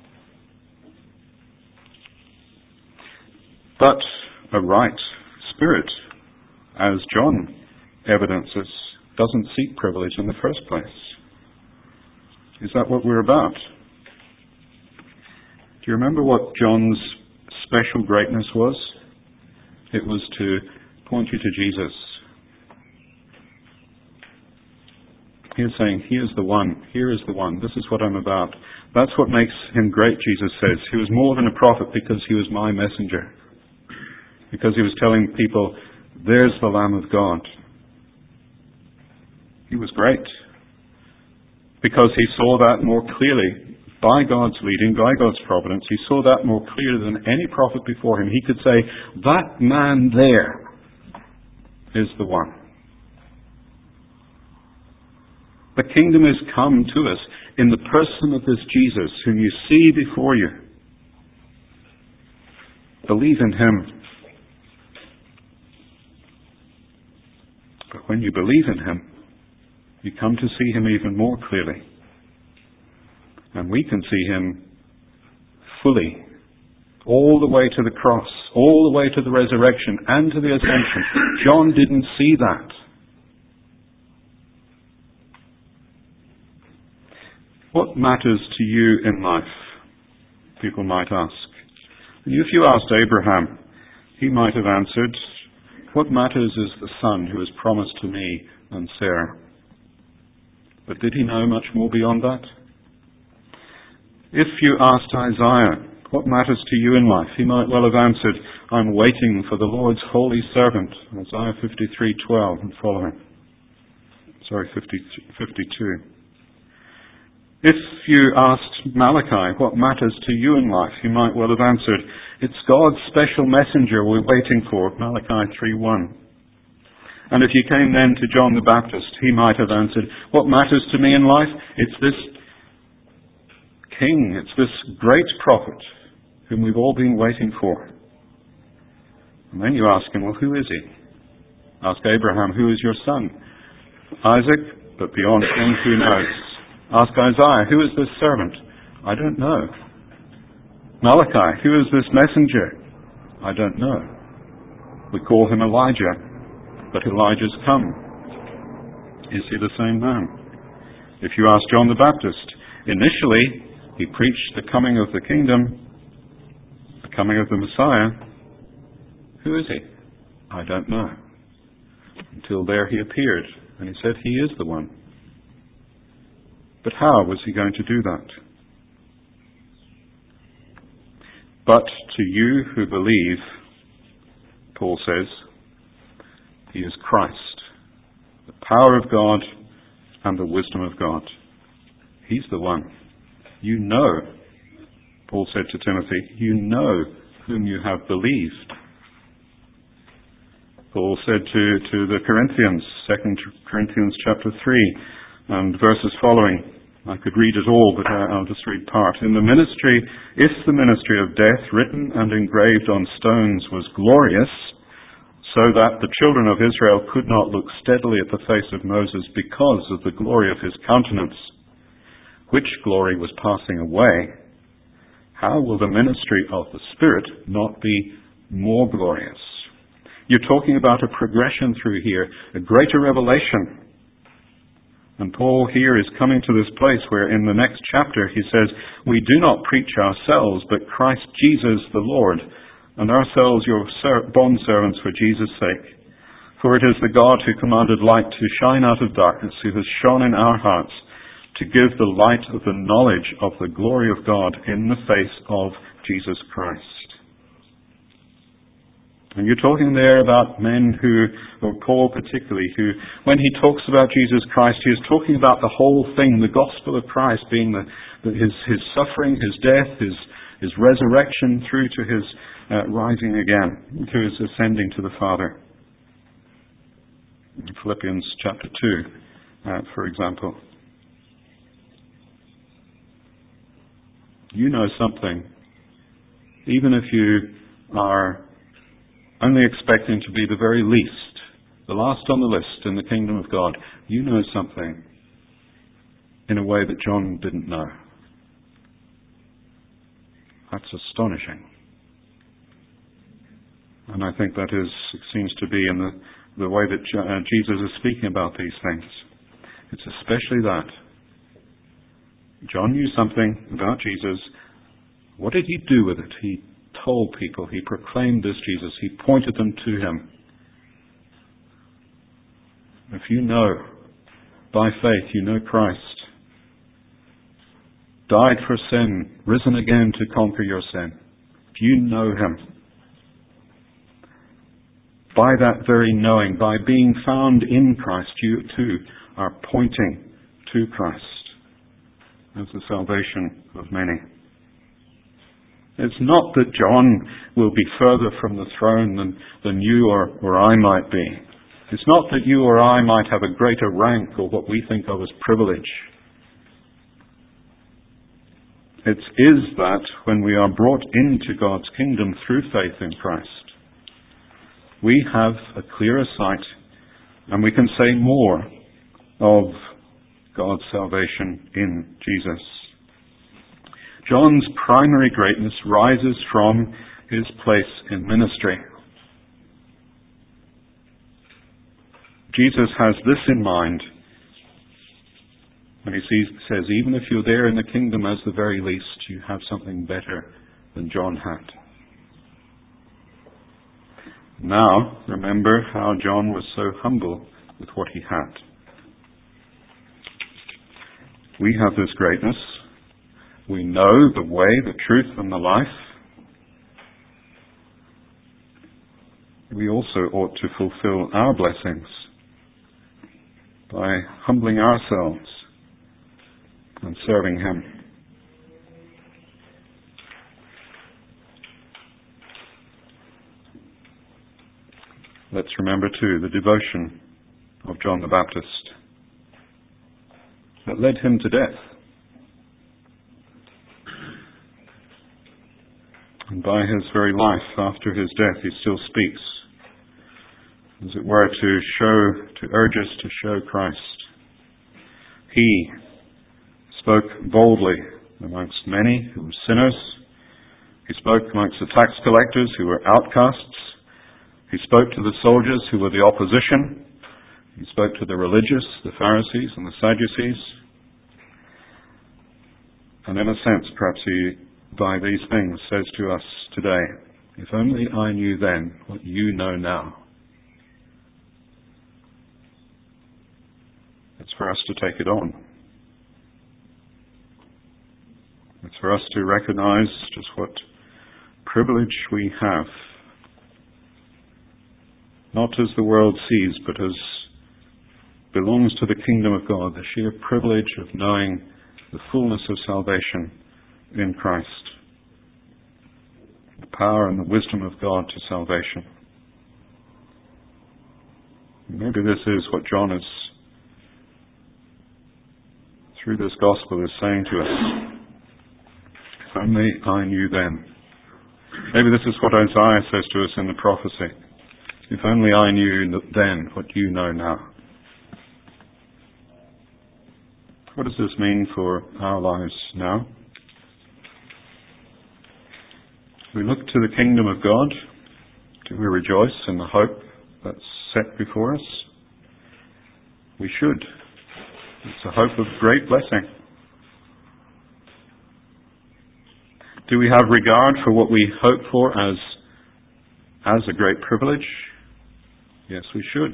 But a right spirit, as John evidences, doesn't seek privilege in the first place. Is that what we're about? Do you remember what John's special greatness was? It was to point you to Jesus. He is saying, he is the one, here is the one, this is what I'm about. That's what makes him great, Jesus says. He was more than a prophet because he was my messenger. Because he was telling people, there's the Lamb of God. He was great. Because he saw that more clearly. By God's leading, by God's providence, he saw that more clearly than any prophet before him. He could say, that man there is the one. The kingdom has come to us in the person of this Jesus, whom you see before you. Believe in him. But when you believe in him, you come to see him even more clearly. And we can see him fully, all the way to the cross, all the way to the resurrection and to the ascension. John didn't see that. What matters to you in life? People might ask. And if you asked Abraham, he might have answered, what matters is the son who is promised to me and Sarah. But did he know much more beyond that? If you asked Isaiah, what matters to you in life? He might well have answered, I'm waiting for the Lord's holy servant. Isaiah 53:12 and following. 52. If you asked Malachi, what matters to you in life? He might well have answered, it's God's special messenger we're waiting for. Malachi 3:1. And if you came then to John the Baptist, he might have answered, what matters to me in life? It's this King, it's this great prophet whom we've all been waiting for. And then you ask him, well, who is he? Ask Abraham, who is your son? Isaac, but beyond him, who knows? Ask Isaiah, who is this servant? I don't know. Malachi, who is this messenger? I don't know. We call him Elijah, but Elijah's come. Is he the same man? If you ask John the Baptist, initially he preached the coming of the kingdom, the coming of the Messiah. Who is he? I don't know. Until there he appeared, and he said he is the one. But how was he going to do that? But to you who believe, Paul says, he is Christ, the power of God and the wisdom of God. He's the one. You know Paul said to Timothy, you know whom you have believed. Paul said to the Corinthians, 2 Corinthians chapter 3 and verses following, I could read it all, but I'll just read part. If the ministry of death written and engraved on stones was glorious, so that the children of Israel could not look steadily at the face of Moses because of the glory of his countenance, which glory was passing away, how will the ministry of the Spirit not be more glorious? You're talking about a progression through here, a greater revelation. And Paul here is coming to this place where in the next chapter he says, we do not preach ourselves, but Christ Jesus the Lord, and ourselves your bondservants for Jesus' sake. For it is the God who commanded light to shine out of darkness, who has shone in our hearts to give the light of the knowledge of the glory of God in the face of Jesus Christ. And you're talking there about men who, or Paul particularly, who, when he talks about Jesus Christ, he is talking about the whole thing, the gospel of Christ being his suffering, his death, his resurrection through to his rising again, to his ascending to the Father. In Philippians chapter 2, for example. You know something, even if you are only expecting to be the very least, the last on the list in the kingdom of God, you know something in a way that John didn't know. That's astonishing. And I think that seems to be in the way that Jesus is speaking about these things. It's especially that. John knew something about Jesus. What did he do with it? He told people, he proclaimed this Jesus, he pointed them to him. If you know, by faith, you know Christ, died for sin, risen again to conquer your sin, if you know him, by that very knowing, by being found in Christ, you too are pointing to Christ as the salvation of many. It's not that John will be further from the throne than you or I might be. It's not that you or I might have a greater rank or what we think of as privilege. It is that when we are brought into God's kingdom through faith in Christ, we have a clearer sight and we can say more of God's salvation in Jesus. John's primary greatness rises from his place in ministry. Jesus has this in mind when he says, even if you're there in the kingdom as the very least, you have something better than John had. Now, remember how John was so humble with what he had. We have this greatness. We know the way, the truth, and the life. We also ought to fulfill our blessings by humbling ourselves and serving him. Let's remember too the devotion of John the Baptist that led him to death. And by his very life after his death he still speaks, as it were, to urge us to show Christ. He spoke boldly amongst many who were sinners. He spoke amongst the tax collectors who were outcasts. He spoke to the soldiers who were the opposition. He spoke to the religious, the Pharisees and the Sadducees. And in a sense, perhaps he, by these things, says to us today, if only I knew then what you know now. It's for us to take it on. It's for us to recognize just what privilege we have. Not as the world sees, but as belongs to the kingdom of God, the sheer privilege of knowing the fullness of salvation in Christ. power and the wisdom of God to salvation. Maybe this is what John is, through this gospel, is saying to us. If only I knew then. Maybe this is what Isaiah says to us in the prophecy. If only I knew then what you know now. What does this mean for our lives now? We look to the kingdom of God. Do we rejoice in the hope that's set before us? We should. It's a hope of great blessing. Do we have regard for what we hope for as a great privilege? Yes, we should.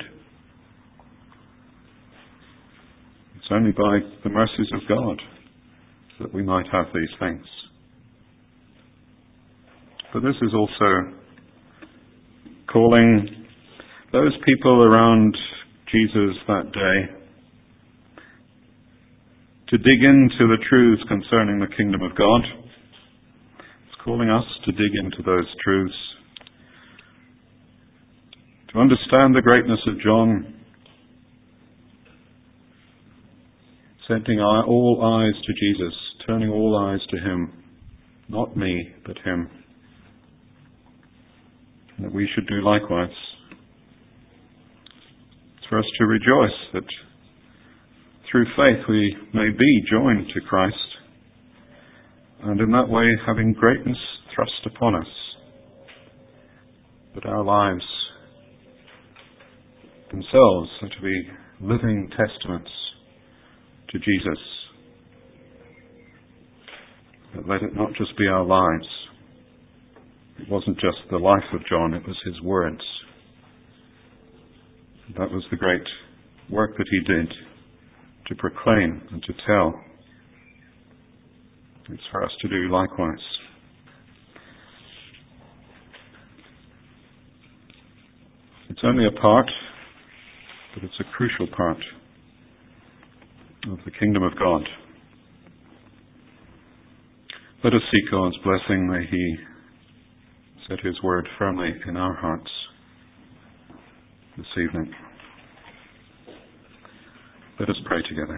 It's only by the mercies of God that we might have these things. But this is also calling those people around Jesus that day to dig into the truths concerning the kingdom of God. It's calling us to dig into those truths, to understand the greatness of John, setting all eyes to Jesus, turning all eyes to Him, not me, but Him. And that we should do likewise. It's for us to rejoice that through faith we may be joined to Christ, and in that way having greatness thrust upon us, that our lives themselves are to be living testaments to Jesus. But let it not just be our lives. It wasn't just the life of John, it was his words. That was the great work that he did, to proclaim and to tell. It's for us to do likewise. It's only a part, but it's a crucial part of the kingdom of God. Let us seek God's blessing. May He set His word firmly in our hearts this evening. Let us pray together.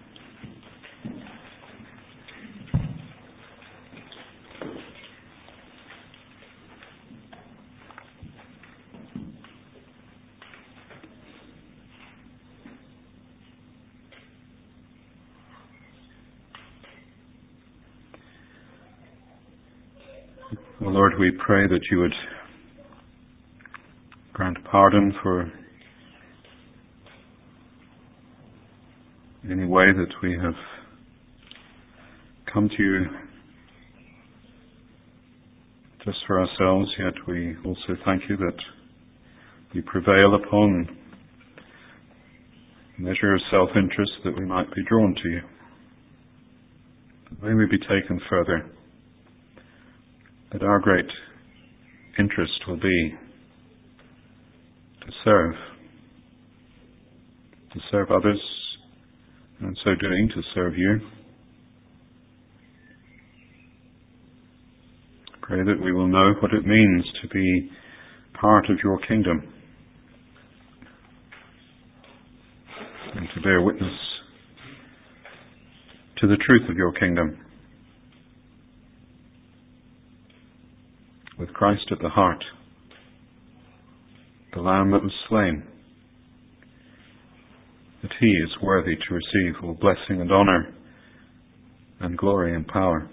Oh Lord, we pray that you would grant pardon for any way that we have come to you just for ourselves, yet we also thank you that you prevail upon a measure of self-interest that we might be drawn to you. May we be taken further, that our great interest will be to serve others, and in so doing to serve you. Pray that we will know what it means to be part of your kingdom and to bear witness to the truth of your kingdom, with Christ at the heart, the Lamb that was slain, that He is worthy to receive all blessing and honour and glory and power.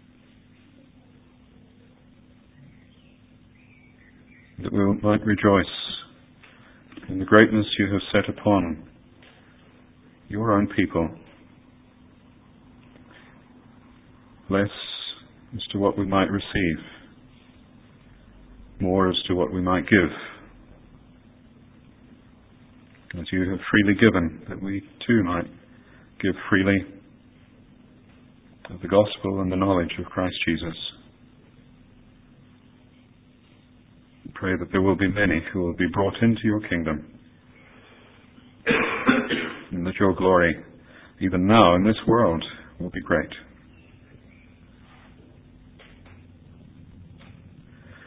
That we might rejoice in the greatness you have set upon your own people, less as to what we might receive, more as to what we might give. As you have freely given, that we too might give freely of the gospel and the knowledge of Christ Jesus. We pray that there will be many who will be brought into your kingdom, and that your glory, even now in this world, will be great.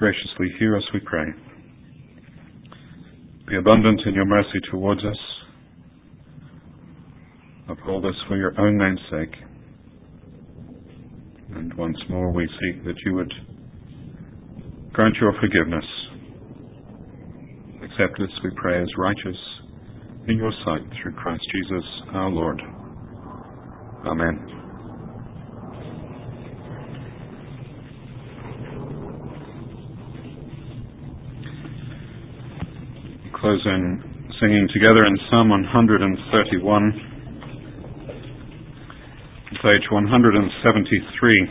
graciously hear us, we pray. Be abundant in your mercy towards us. Uphold us for your own name's sake. And once more we seek that you would grant your forgiveness. Accept us, we pray, as righteous in your sight through Christ Jesus our Lord. Amen. Close in singing together in Psalm 131, page 173.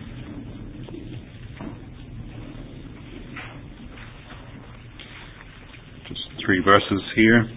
Just 3 verses here.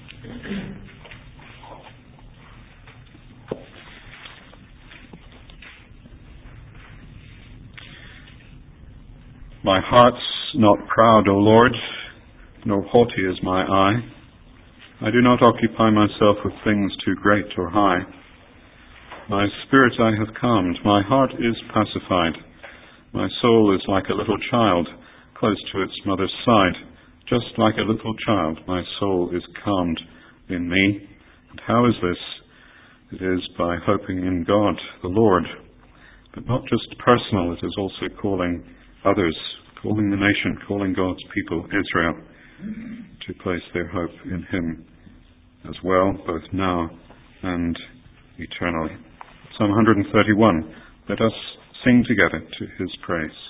My heart's not proud, O Lord, nor haughty is my eye. I do not occupy myself with things too great or high. My spirit I have calmed, my heart is pacified. My soul is like a little child, close to its mother's side. Just like a little child, my soul is calmed in me. And how is this? It is by hoping in God, the Lord. But not just personal, it is also calling others, calling the nation, calling God's people, Israel, to place their hope in Him as well, both now and eternally. Psalm 131. Let us sing together to His praise.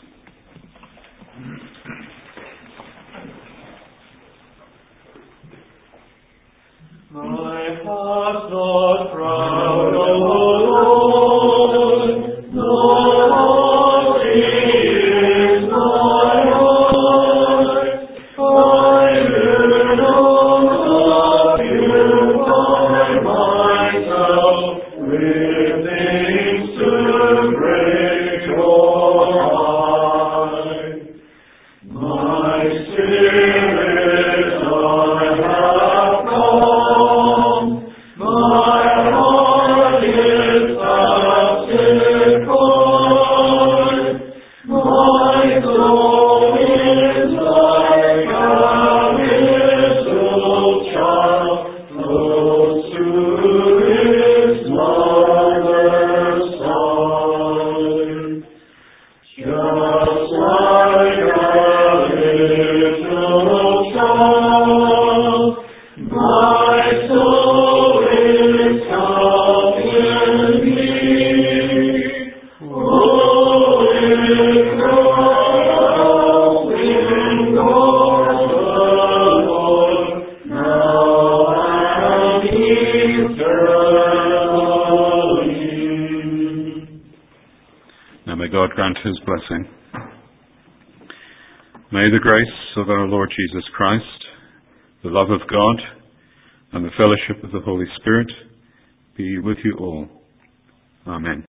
My heart's not proud, O Lord, nor haughty is my heart. I do not occupy myself with things too great or high. My spirit I have calm, my heart is pacified, my soul is like a little child, close to its mother's side. Just like a little child, my soul is calm in me. Oh, in God, the Lord, now and eternally. Now may God grant His blessing. May the grace of our Lord Jesus Christ, the love of God, and the fellowship of the Holy Spirit be with you all. Amen.